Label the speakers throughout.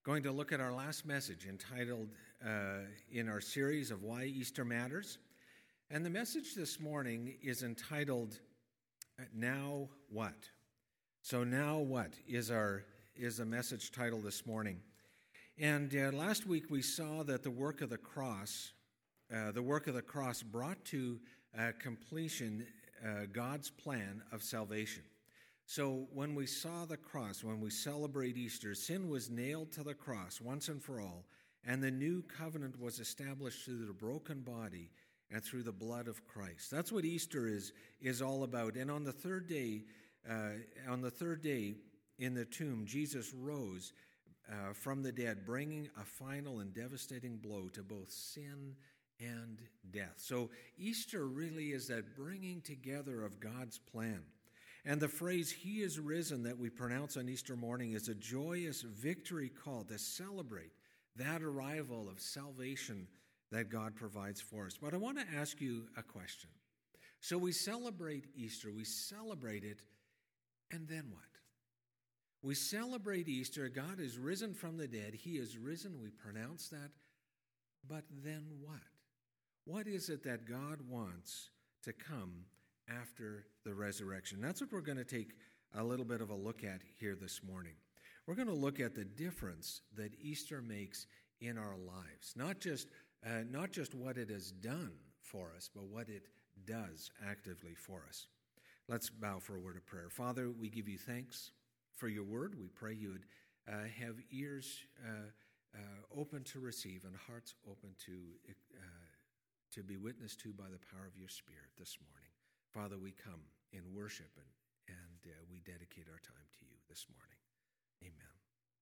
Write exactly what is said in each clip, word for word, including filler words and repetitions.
Speaker 1: going to look at our last message entitled uh, in our series of Why Easter Matters. And the message this morning is entitled, Now What? So now what is our is the message title this morning. And uh, last week we saw that the work of the cross, uh, the work of the cross brought to uh, completion uh, God's plan of salvation. So when we saw the cross, when we celebrate Easter, sin was nailed to the cross once and for all, and the new covenant was established through the broken body and through the blood of Christ. That's what Easter is, is all about. And on the third day, uh, on the third day in the tomb, Jesus rose uh, from the dead, bringing a final and devastating blow to both sin and death. So Easter really is that bringing together of God's plan. And the phrase, "He is risen," that we pronounce on Easter morning is a joyous victory call to celebrate that arrival of salvation that God provides for us. But I want to ask you a question. So we celebrate Easter, we celebrate it, and then what? We celebrate Easter, God is risen from the dead, He is risen, we pronounce that, but then what? What is it that God wants to come after the resurrection? That's what we're going to take a little bit of a look at here this morning. We're going to look at the difference that Easter makes in our lives. Not just, uh, not just what it has done for us, but what it does actively for us. Let's bow for a word of prayer. Father, we give you thanks for your word. We pray you would uh, have ears uh, uh, open to receive and hearts open to, uh, to be witnessed to by the power of your Spirit this morning. Father, we come in worship and, and uh, we dedicate our time to you this morning. Amen.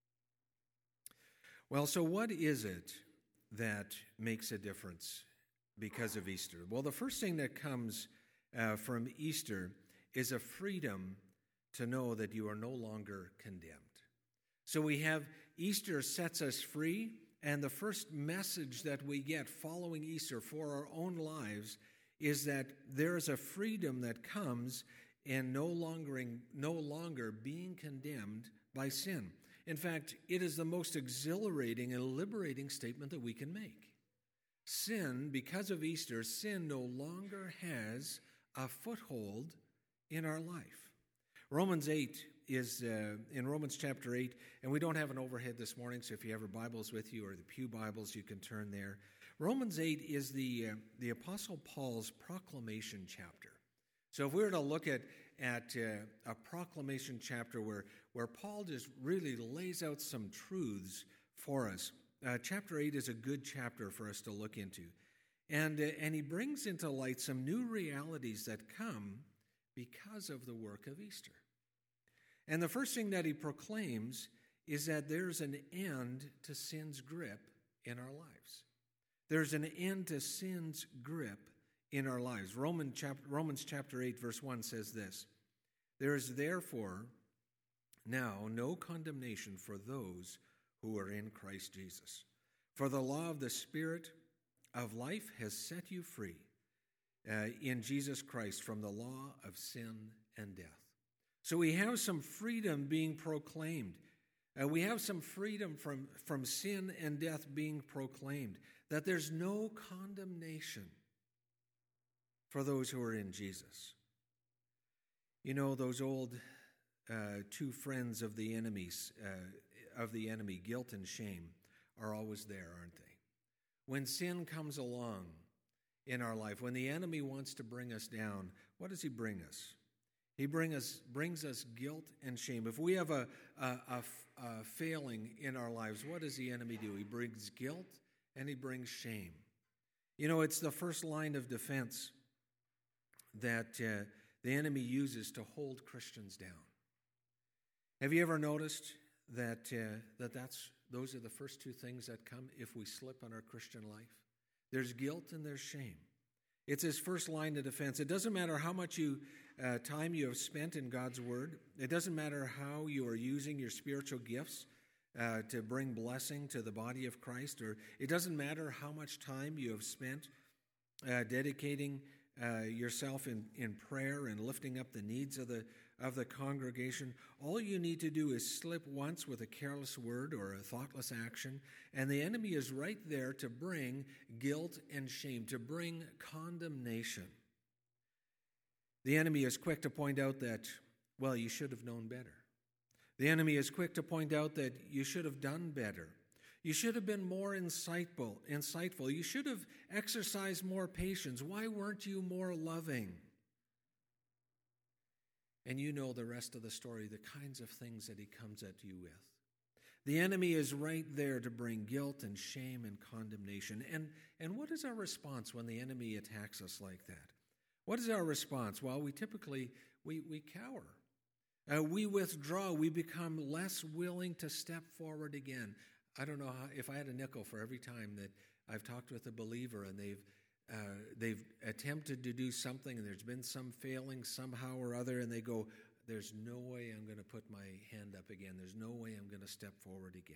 Speaker 1: Well, so what is it that makes a difference because of Easter? Well, the first thing that comes uh, from Easter is a freedom to know that you are no longer condemned. So we have Easter sets us free, and the first message that we get following Easter for our own lives is that there is a freedom that comes in no longer, no longer being condemned by sin. In fact, it is the most exhilarating and liberating statement that we can make. Sin, because of Easter, sin no longer has a foothold in our life. Romans eight is uh, in Romans chapter eight, and we don't have an overhead this morning, so if you have your Bibles with you or the Pew Bibles, you can turn there. Romans eight is the uh, the Apostle Paul's proclamation chapter. So if we were to look at at uh, a proclamation chapter where where Paul just really lays out some truths for us, uh, chapter eight is a good chapter for us to look into, and uh, and he brings into light some new realities that come because of the work of Easter. And the first thing that he proclaims is that there's an end to sin's grip in our lives. There's an end to sin's grip in our lives. Roman chap- Romans chapter eight, verse one says this: "There is therefore now no condemnation for those who are in Christ Jesus. For the law of the Spirit of life has set you free uh, in Jesus Christ from the law of sin and death." So we have some freedom being proclaimed. Uh, we have some freedom from, from sin and death being proclaimed. That there's no condemnation for those who are in Jesus. You know, those old uh, two friends of the enemies, uh, of the enemy, guilt and shame, are always there, aren't they? When sin comes along in our life, when the enemy wants to bring us down, what does he bring us? He bring us, brings us guilt and shame. If we have a, a, a, a failing in our lives, what does the enemy do? He brings guilt and he brings shame. You know, it's the first line of defense that uh, the enemy uses to hold Christians down. Have you ever noticed that uh, that that's those are the first two things that come if we slip in our Christian life? There's guilt and there's shame. It's his first line of defense. It doesn't matter how much you uh, time you have spent in God's Word. It doesn't matter how you are using your spiritual gifts uh, to bring blessing to the body of Christ, or it doesn't matter how much time you have spent uh, dedicating uh, yourself in, in prayer and lifting up the needs of the of the congregation, all you need to do is slip once with a careless word or a thoughtless action, and the enemy is right there to bring guilt and shame, to bring condemnation. The enemy is quick to point out that, well, you should have known better. The enemy is quick to point out that you should have done better. You should have been more insightful, insightful. You should have exercised more patience. Why weren't you more loving? And you know the rest of the story, the kinds of things that he comes at you with. The enemy is right there to bring guilt and shame and condemnation. And, and what is our response when the enemy attacks us like that? What is our response? Well, we typically, we, we cower. Uh, we withdraw. We become less willing to step forward again. I don't know how, if I had a nickel for every time that I've talked with a believer and they've uh, they've attempted to do something and there's been some failing somehow or other, and they go, there's no way I'm going to put my hand up again. There's no way I'm going to step forward again.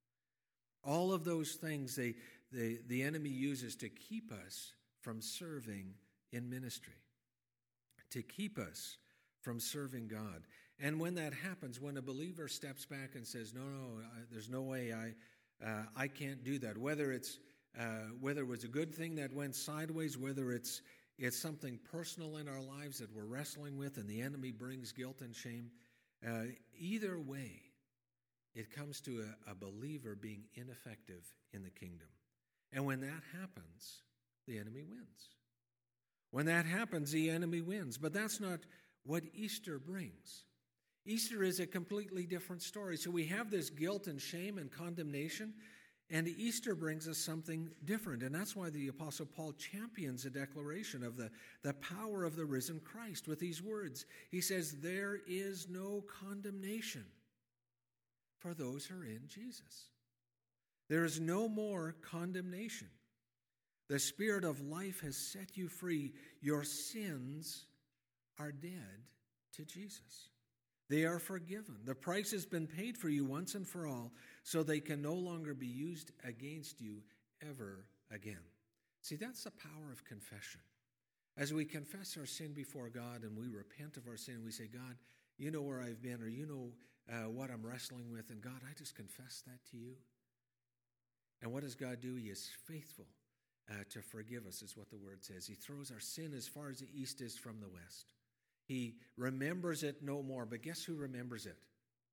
Speaker 1: All of those things they, they the enemy uses to keep us from serving in ministry, to keep us from serving God. And when that happens, when a believer steps back and says, no, no, I, there's no way I uh, I can't do that, whether it's uh, whether it was a good thing that went sideways, whether it's it's something personal in our lives that we're wrestling with and the enemy brings guilt and shame, uh, either way, it comes to a, a believer being ineffective in the kingdom. And when that happens, the enemy wins. When that happens, the enemy wins. But that's not what Easter brings. Easter is a completely different story. So we have this guilt and shame and condemnation, and Easter brings us something different. And that's why the Apostle Paul champions a declaration of the, the power of the risen Christ with these words. He says, there is no condemnation for those who are in Jesus. There is no more condemnation. The Spirit of life has set you free. Your sins are dead to Jesus. They are forgiven. The price has been paid for you once and for all, so they can no longer be used against you ever again. See, that's the power of confession. As we confess our sin before God and we repent of our sin, we say, God, you know where I've been, or you know uh, what I'm wrestling with, and God, I just confess that to you. And what does God do? He is faithful uh, to forgive us, is what the word says. He throws our sin as far as the east is from the west. He remembers it no more. But guess who remembers it?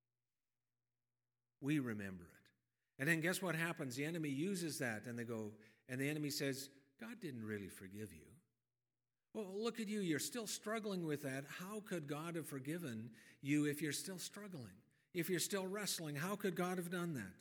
Speaker 1: We remember it. And then guess what happens? The enemy uses that, and they go, and the enemy says, God didn't really forgive you. Well, look at you. You're still struggling with that. How could God have forgiven you if you're still struggling? If you're still wrestling, how could God have done that?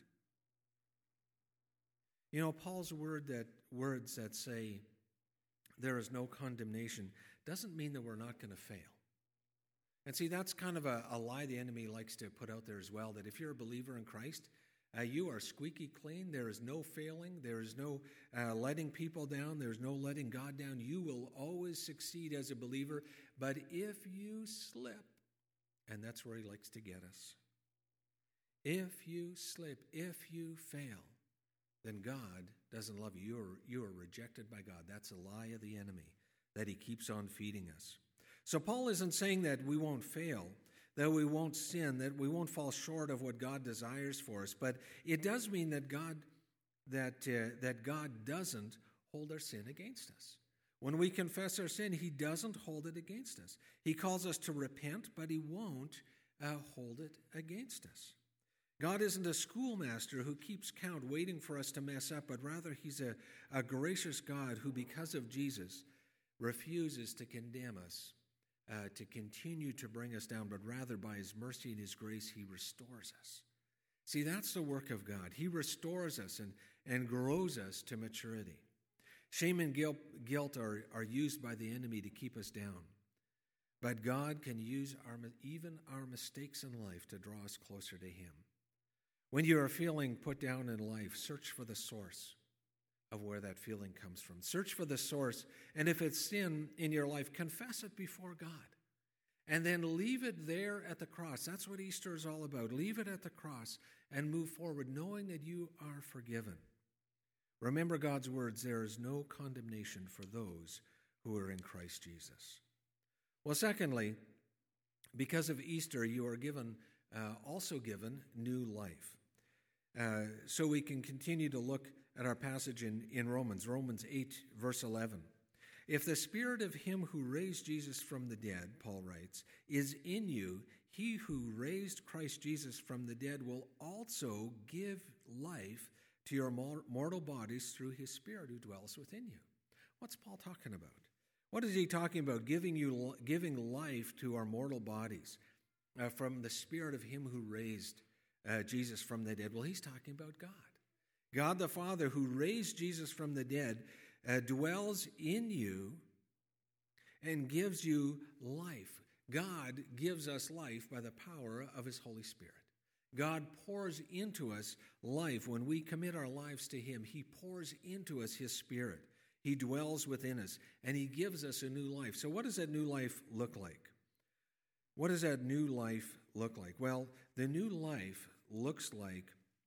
Speaker 1: You know, Paul's word that words that say there is no condemnation doesn't mean that we're not going to fail. And see, that's kind of a, a lie the enemy likes to put out there as well, that if you're a believer in Christ, uh, you are squeaky clean. There is no failing. There is no uh, letting people down. There's no letting God down. You will always succeed as a believer. But if you slip, and that's where he likes to get us, if you slip, if you fail, then God doesn't love you. You are, you are rejected by God. That's a lie of the enemy that he keeps on feeding us. So Paul isn't saying that we won't fail, that we won't sin, that we won't fall short of what God desires for us, but it does mean that God that uh, that God doesn't hold our sin against us. When we confess our sin, he doesn't hold it against us. He calls us to repent, but he won't uh, hold it against us. God isn't a schoolmaster who keeps count waiting for us to mess up, but rather he's a, a gracious God who, because of Jesus, refuses to condemn us, uh, to continue to bring us down, but rather by his mercy and his grace, he restores us. See, that's the work of God. He restores us and, and grows us to maturity. Shame and guilt, guilt are, are used by the enemy to keep us down. But God can use our, even our mistakes in life to draw us closer to him. When you are feeling put down in life, search for the source of where that feeling comes from. Search for the source, and if it's sin in your life, confess it before God. And then leave it there at the cross. That's what Easter is all about. Leave it at the cross and move forward, knowing that you are forgiven. Remember God's words, there is no condemnation for those who are in Christ Jesus. Well, secondly, because of Easter, you are given, uh, also given new life. Uh, so we can continue to look at our passage in, in Romans, Romans eight, verse eleven. If the spirit of him who raised Jesus from the dead, Paul writes, is in you, he who raised Christ Jesus from the dead will also give life to your mortal bodies through his Spirit who dwells within you. What's Paul talking about? What is he talking about? Giving you, giving life to our mortal bodies uh, from the Spirit of him who raised uh, Jesus from the dead. Well, he's talking about God. God the Father who raised Jesus from the dead uh, dwells in you and gives you life. God gives us life by the power of his Holy Spirit. God pours into us life. When we commit our lives to him, he pours into us his Spirit. He dwells within us, and he gives us a new life. So what does that new life look like? What does that new life look like? Well, the new life looks like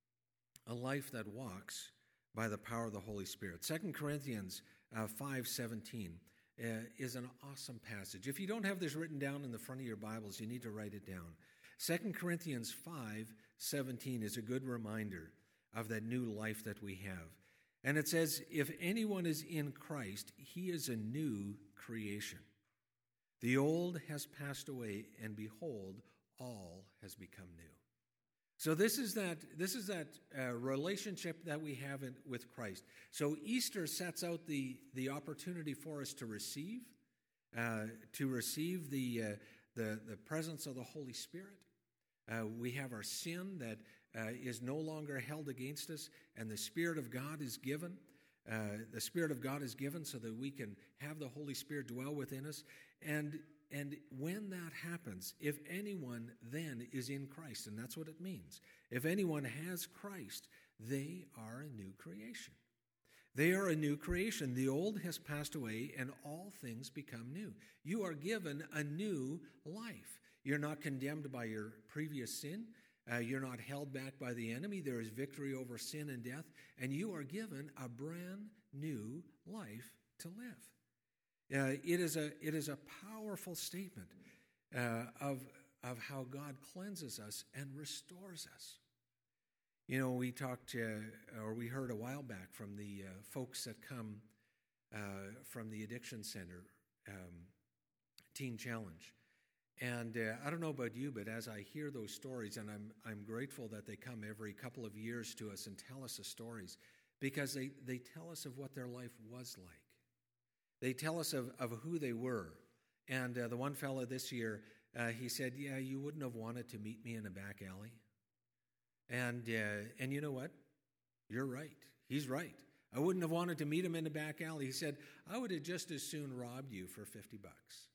Speaker 1: a life that walks by the power of the Holy Spirit. Second Corinthians uh, five seventeen uh, is an awesome passage. If you don't have this written down in the front of your Bibles, you need to write it down. Second Corinthians five seventeen is a good reminder of that new life that we have. And it says, if anyone is in Christ, he is a new creation. The old has passed away, and behold, all has become new. So this is that, this is that uh, relationship that we have in, with Christ. So Easter sets out the, the opportunity for us to receive, uh, to receive the, uh, the, the presence of the Holy Spirit. Uh, we have our sin that uh, is no longer held against us, and the Spirit of God is given. Uh, the Spirit of God is given so that we can have the Holy Spirit dwell within us. And, and when that happens, if anyone then is in Christ, and that's what it means, if anyone has Christ, they are a new creation. They are a new creation. The old has passed away, and all things become new. You are given a new life. You're not condemned by your previous sin. Uh, you're not held back by the enemy. There is victory over sin and death, and you are given a brand new life to live. Uh, it is a it is a powerful statement uh, of of how God cleanses us and restores us. You know, we talked uh, or we heard a while back from the uh, folks that come uh, from the Addiction Center um, Teen Challenge. And uh, I don't know about you, but as I hear those stories, and I'm I'm grateful that they come every couple of years to us and tell us the stories, because they, they tell us of what their life was like. They tell us of, of who they were. And uh, the one fellow this year, uh, he said, yeah, you wouldn't have wanted to meet me in a back alley. And uh, and you know what? You're right. He's right. I wouldn't have wanted to meet him in a back alley. He said, I would have just as soon robbed you for fifty bucks.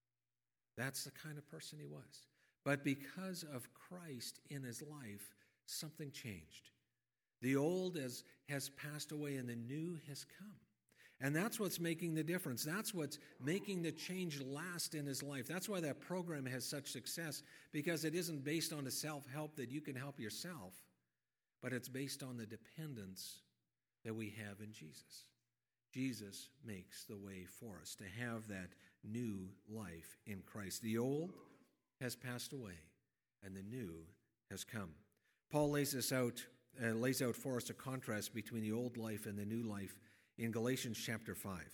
Speaker 1: That's the kind of person he was. But because of Christ in his life, something changed. The old has, has passed away and the new has come. And that's what's making the difference. That's what's making the change last in his life. That's why that program has such success, because it isn't based on a self-help that you can help yourself, but it's based on the dependence that we have in Jesus. Jesus makes the way for us to have that new life in Christ. The old has passed away, and the new has come. Paul lays this out, uh, lays out for us a contrast between the old life and the new life in Galatians chapter five.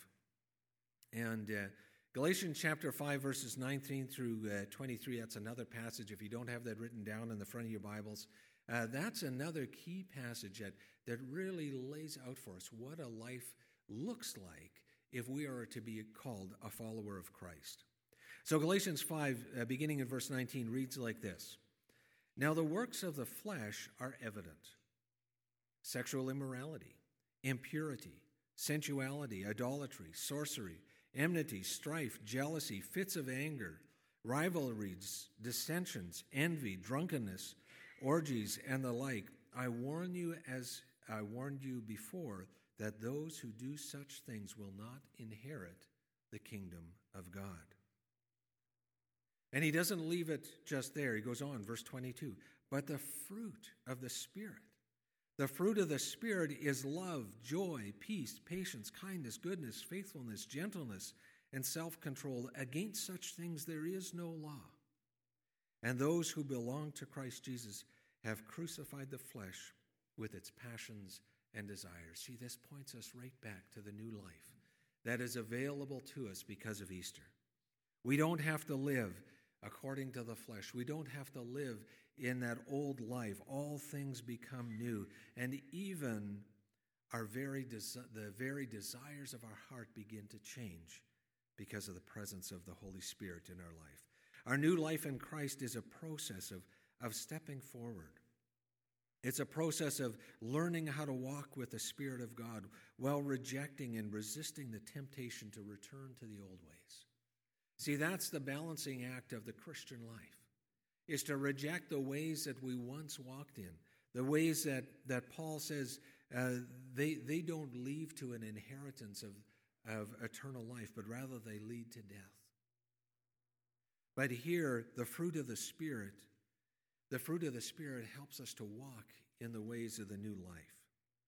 Speaker 1: And uh, Galatians chapter five, verses nineteen through uh, twenty-three, that's another passage. If you don't have that written down in the front of your Bibles, uh, that's another key passage that, that really lays out for us what a life looks like if we are to be called a follower of Christ. So Galatians five, uh, beginning in verse nineteen, reads like this. Now the works of the flesh are evident. Sexual immorality, impurity, sensuality, idolatry, sorcery, enmity, strife, jealousy, fits of anger, rivalries, dissensions, envy, drunkenness, orgies, and the like. I warn you as I warned you before, that those who do such things will not inherit the kingdom of God. And he doesn't leave it just there. He goes on, verse twenty-two. But the fruit of the Spirit, the fruit of the Spirit is love, joy, peace, patience, kindness, goodness, faithfulness, gentleness, and self-control. Against such things there is no law. And those who belong to Christ Jesus have crucified the flesh with its passions and desires. See, this points us right back to the new life that is available to us because of Easter. We don't have to live according to the flesh. We don't have to live in that old life. All things become new, and even our very des- the very desires of our heart begin to change because of the presence of the Holy Spirit in our life. Our new life in Christ is a process of, of stepping forward. It's a process of learning how to walk with the Spirit of God while rejecting and resisting the temptation to return to the old ways. See, that's the balancing act of the Christian life, is to reject the ways that we once walked in, the ways that, that Paul says uh, they, they don't lead to an inheritance of, of eternal life, but rather they lead to death. But here, the fruit of the Spirit, the fruit of the Spirit helps us to walk in the ways of the new life.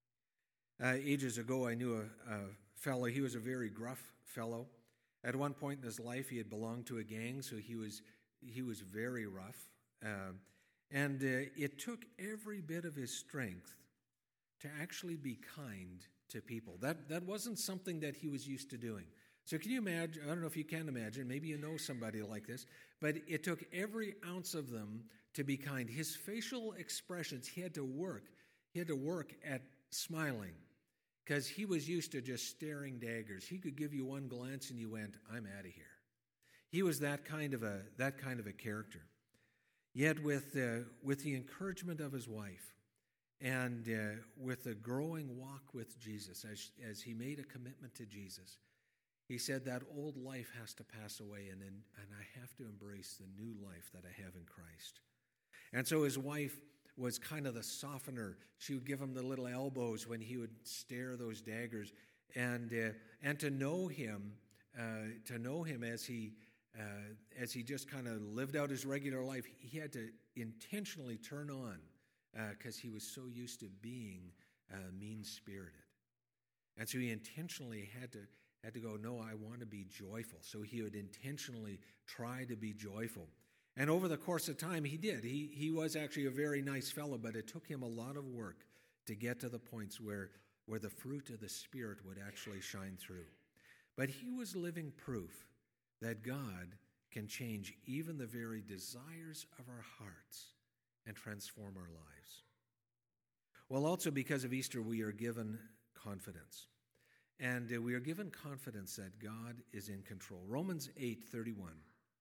Speaker 1: Uh, ages ago, I knew a, a fellow. He was a very gruff fellow. At one point in his life, he had belonged to a gang, so he was he was very rough. Uh, and uh, it took every bit of his strength to actually be kind to people. That that wasn't something that he was used to doing. So can you imagine, I don't know if you can imagine, maybe you know somebody like this, but it took every ounce of them to be kind. His facial expressions, he had to work. He had to work at smiling because he was used to just staring daggers. He could give you one glance and you went, I'm out of here. He was that kind of a that kind of a character. Yet with, uh, with the encouragement of his wife and uh, with the growing walk with Jesus, as, as he made a commitment to Jesus, he said that old life has to pass away, and, then, and I have to embrace the new life that I have in Christ. And so his wife was kind of the softener. She would give him the little elbows when he would stare those daggers. And uh, and to know him, uh, to know him as he uh, as he just kind of lived out his regular life, he had to intentionally turn on because uh, he was so used to being uh, mean-spirited. And so he intentionally had to had to go, no, I want to be joyful. So he would intentionally try to be joyful. And over the course of time, he did. He he was actually a very nice fellow, but it took him a lot of work to get to the points where, where the fruit of the Spirit would actually shine through. But he was living proof that God can change even the very desires of our hearts and transform our lives. Well, also because of Easter, we are given confidence. And uh, we are given confidence that God is in control. Romans eight thirty-one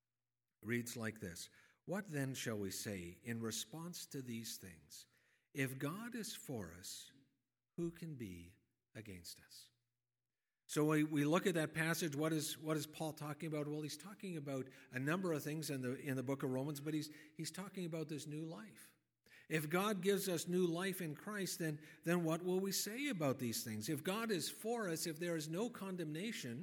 Speaker 1: reads like this: What then shall we say in response to these things? If God is for us, who can be against us? So we, we look at that passage. What is what is Paul talking about? Well, he's talking about a number of things in the in the book of Romans, but he's he's talking about this new life. If God gives us new life in Christ, then, then what will we say about these things? If God is for us, if there is no condemnation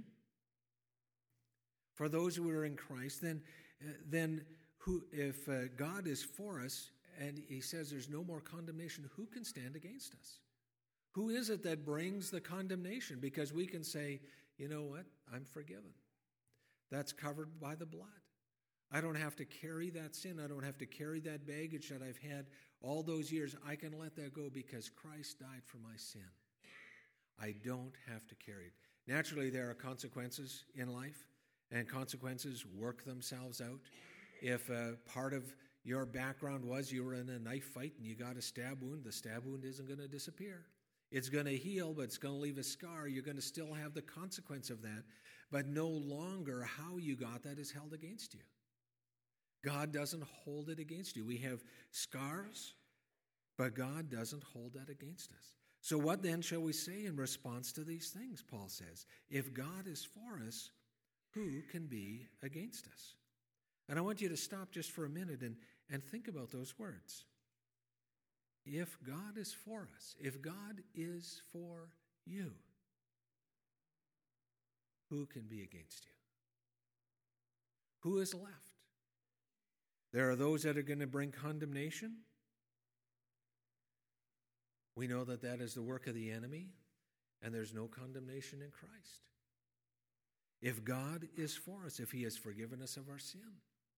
Speaker 1: for those who are in Christ, then, uh, then who, if uh, God is for us and he says there's no more condemnation, who can stand against us? Who is it that brings the condemnation? Because we can say, you know what, I'm forgiven. That's covered by the blood. I don't have to carry that sin. I don't have to carry that baggage that I've had all those years. I can let that go because Christ died for my sin. I don't have to carry it. Naturally, there are consequences in life, and consequences work themselves out. If uh, part of your background was you were in a knife fight and you got a stab wound, the stab wound isn't going to disappear. It's going to heal, but it's going to leave a scar. You're going to still have the consequence of that, but no longer how you got that is held against you. God doesn't hold it against you. We have scars, but God doesn't hold that against us. So what then shall we say in response to these things, Paul says? If God is for us, who can be against us? And I want you to stop just for a minute and, and think about those words. If God is for us, if God is for you, who can be against you? Who is left? There are those that are going to bring condemnation. We know that that is the work of the enemy, and there's no condemnation in Christ. If God is for us, if he has forgiven us of our sin,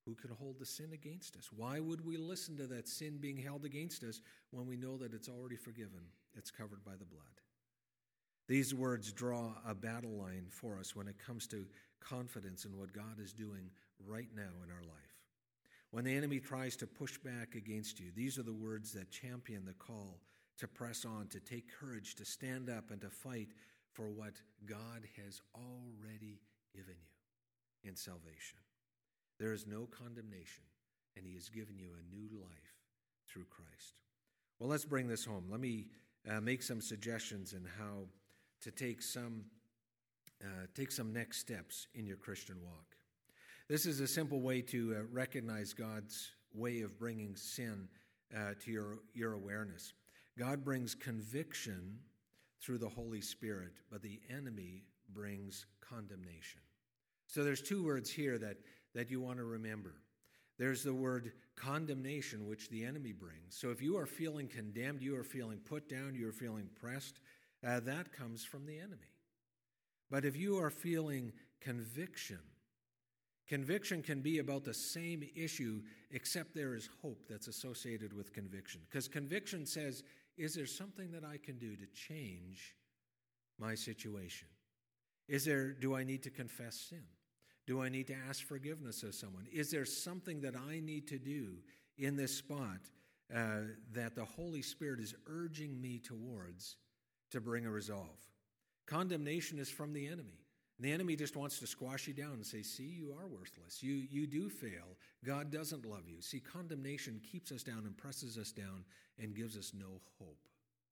Speaker 1: who can hold the sin against us? Why would we listen to that sin being held against us when we know that it's already forgiven? It's covered by the blood. These words draw a battle line for us when it comes to confidence in what God is doing right now in our life. When the enemy tries to push back against you, these are the words that champion the call to press on, to take courage, to stand up and to fight for what God has already given you in salvation. There is no condemnation, and he has given you a new life through Christ. Well, let's bring this home. Let me uh, make some suggestions in how to take some uh, take some next steps in your Christian walk. This is a simple way to uh, recognize God's way of bringing sin uh, to your, your awareness. God brings conviction through the Holy Spirit, but the enemy brings condemnation. So there's two words here that, that you want to remember. There's the word condemnation, which the enemy brings. So if you are feeling condemned, you are feeling put down, you are feeling pressed, uh, that comes from the enemy. But if you are feeling conviction, conviction can be about the same issue, except there is hope that's associated with conviction. Because conviction says, is there something that I can do to change my situation? Is there, do I need to confess sin? Do I need to ask forgiveness of someone? Is there something that I need to do in this spot uh, that the Holy Spirit is urging me towards to bring a resolve? Condemnation is from the enemy. The enemy just wants to squash you down and say, see, you are worthless. You, you do fail. God doesn't love you. See, condemnation keeps us down and presses us down and gives us no hope.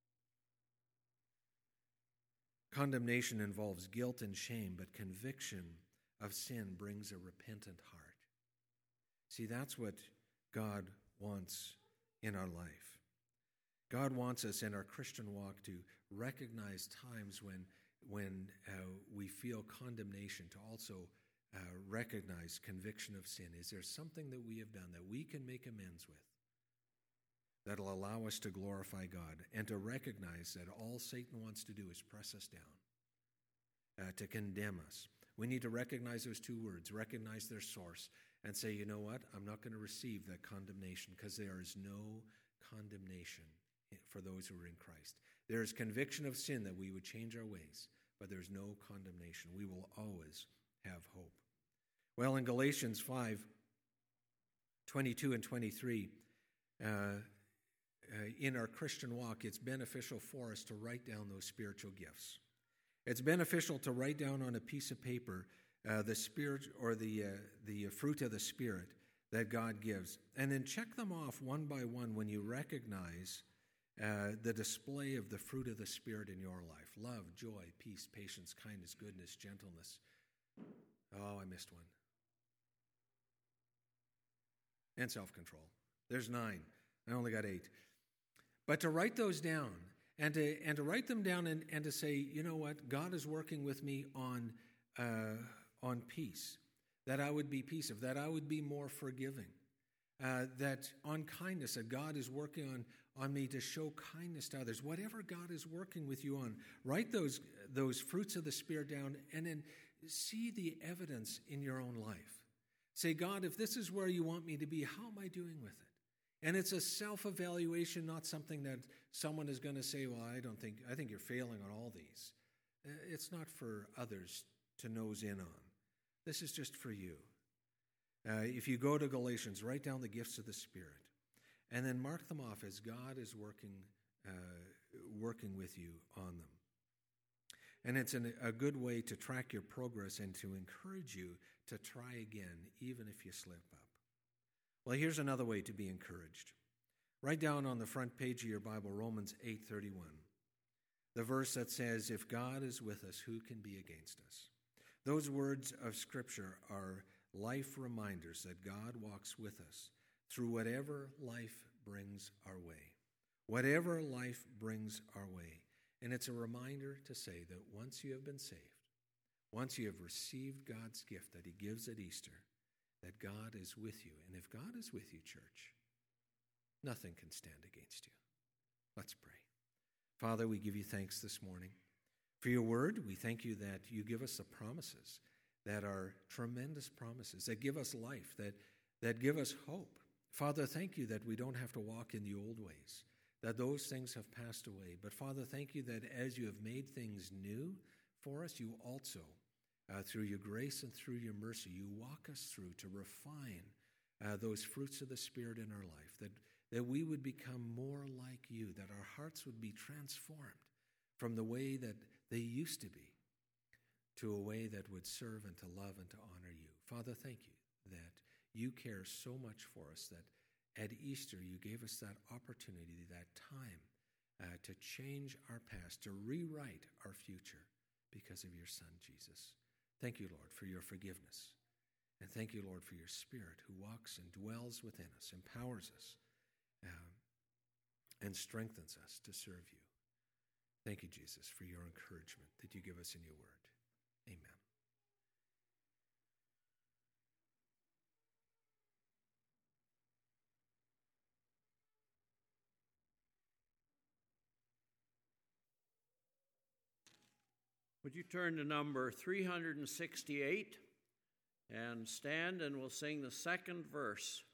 Speaker 1: Condemnation involves guilt and shame, but conviction of sin brings a repentant heart. See, that's what God wants in our life. God wants us in our Christian walk to recognize times when when uh, we feel condemnation, to also uh, recognize conviction of sin. Is there something that we have done that we can make amends with that'll allow us to glorify God, and to recognize that all Satan wants to do is press us down, uh, to condemn us? We need to recognize those two words, recognize their source, and say, you know what, I'm not going to receive that condemnation, because there is no condemnation for those who are in Christ. There is conviction of sin that we would change our ways, but there's no condemnation. We will always have hope. Well, in Galatians five, twenty-two and twenty-three, uh, uh, in our Christian walk, it's beneficial for us to write down those spiritual gifts. It's beneficial to write down on a piece of paper uh, the spirit or the uh, the fruit of the Spirit that God gives, and then check them off one by one when you recognize Uh, the display of the fruit of the Spirit in your life. Love, joy, peace, patience, kindness, goodness, gentleness. Oh, I missed one. And self-control. There's nine. I only got eight. But to write those down, and to and to write them down and, and to say, you know what, God is working with me on uh, on peace, that I would be peaceable, that I would be more forgiving, uh, that on kindness, that God is working on on me to show kindness to others. Whatever God is working with you on, write those, those fruits of the Spirit down, and then see the evidence in your own life. Say, God, if this is where you want me to be, how am I doing with it? And it's a self-evaluation, not something that someone is going to say, well, I don't think, I think you're failing on all these. It's not for others to nose in on. This is just for you. Uh, if you go to Galatians, write down the gifts of the Spirit. And then mark them off as God is working uh, working with you on them. And it's an, a good way to track your progress and to encourage you to try again, even if you slip up. Well, here's another way to be encouraged. Write down on the front page of your Bible, Romans eight thirty-one, the verse that says, if God is with us, who can be against us? Those words of Scripture are life reminders that God walks with us through whatever life brings our way. Whatever life brings our way. And it's a reminder to say that once you have been saved, once you have received God's gift that he gives at Easter, that God is with you. And if God is with you, church, nothing can stand against you. Let's pray. Father, we give you thanks this morning for your word. We thank you that you give us the promises that are tremendous promises, that give us life, that that give us hope. Father, thank you that we don't have to walk in the old ways, that those things have passed away. But Father, thank you that as you have made things new for us, you also, uh, through your grace and through your mercy, you walk us through to refine uh, those fruits of the Spirit in our life, that, that we would become more like you, that our hearts would be transformed from the way that they used to be to a way that would serve and to love and to honor you. Father, thank you that you care so much for us, that at Easter you gave us that opportunity, that time uh, to change our past, to rewrite our future because of your Son, Jesus. Thank you, Lord, for your forgiveness. And thank you, Lord, for your Spirit who walks and dwells within us, empowers us, um, and strengthens us to serve you. Thank you, Jesus, for your encouragement that you give us in your word. Amen.
Speaker 2: Would you turn to number three hundred sixty-eight and stand, and we'll sing the second verse.